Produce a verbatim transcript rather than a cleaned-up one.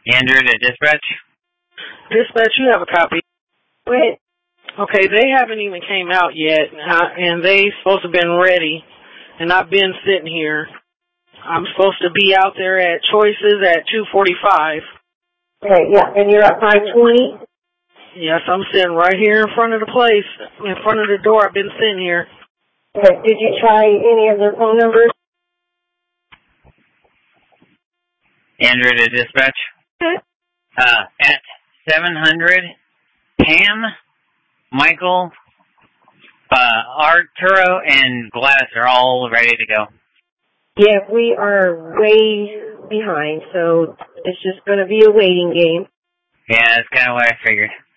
Andrew to dispatch. Dispatch, you have a copy. Wait. Okay, they haven't even came out yet, uh, and they supposed to have been ready, and I've been sitting here. I'm supposed to be out there at Choices at two forty-five. Okay, yeah, and you're at five twenty? Yes, I'm sitting right here in front of the place, in front of the door. I've been sitting here. Okay, did you try any of their phone numbers? Andrew to dispatch. Okay. Uh, at seven hundred, Pam, Michael, uh, Arturo, and Gladys are all ready to go. Yeah, we are way behind, so it's just going to be a waiting game. Yeah, that's kind of what I figured.